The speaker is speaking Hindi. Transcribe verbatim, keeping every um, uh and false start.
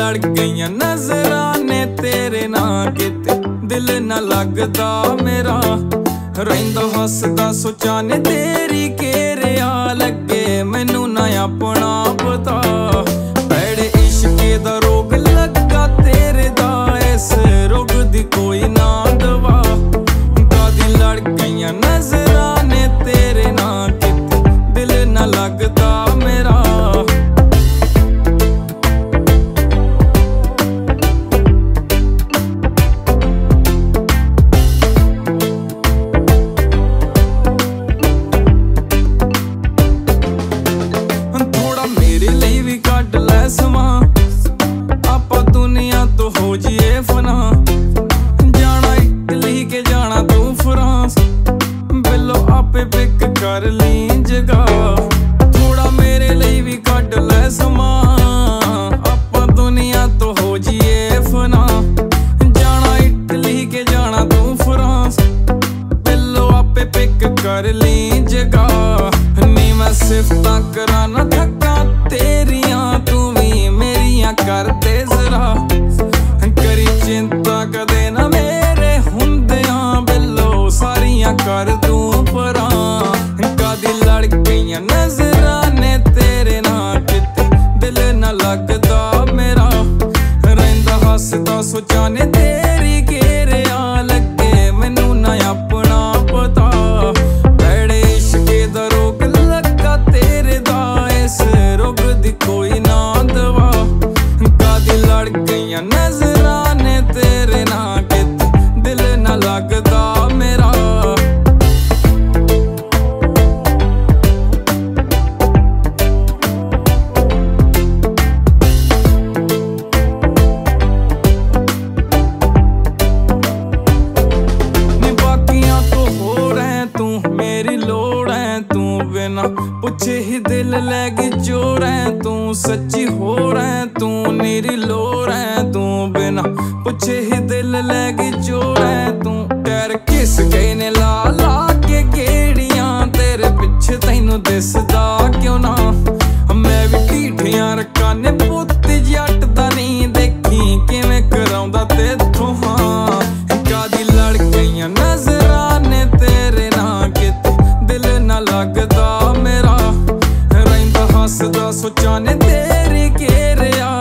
लड़ गईयां नजरां ने तेरे नाल किते दिल ना लगदा मेरा रहिंदा हसदा सोचा ने तेरी घेरिया लगे मैनू ना अपना पता भैड़े इश्के दा रोग लगा तेरे दा इस रोग दी कोई ना दवा कादी लड़ गईयां नजरां ने तेरे नाल किते दिल ना लगदा मेरा समा आपा दुनिया तो हो जिए फना जाना इटली के जाना तू फ्रांस बिलो आपे पिक कर ली जगह थोड़ा मेरे लिए भी कट ले समा आपा दुनिया तो हो जिए फना जाना इटली के जाना तू फ्रांस बिलो आपे पिक कर ली जगह नी मैं सिफतां करा ना थका तेरियां तू कर दे जरा करी चिंता कदे ना मेरे हुंदियां बिलो सारियां कर दूं परां कदी लड़ गईयां नजरां ने तेरे नाल किते दिल ना लगदा मेरा रहिंदा हसदा सोचा ने तेरी घेरिया लगे मैनू ना अपना पता भैड़े इश्के दा रोग लगा तेरे दा इस रोग दी कोई ना दवा लड़ गईयां नजरां ने तेरे नाल किते दिल ना लगदा मेरा नी बाकियां तो होर है तू मेरी लोड़ है तू बिना पुछे ही दिल लैगी जोर है तू सच्ची होर है तू मेरी लोड़ है तू बिना पुछे ही दिल लैगी जोर है तू टैर किस गए ने ला ला के गेड़ियां तेरे पिछे तैनू दिसदा क्यों ना मैं भी ढीठियां रखा ने पुत्त जट दा नहीं देखी किवें कराउंदा तेथों हाँ कादी लड़ गईयां नजरां ने तेरे नाल किते दिल ना लगदा मेरा रहिंदा हसदा सोचा ने तेरी घेरिया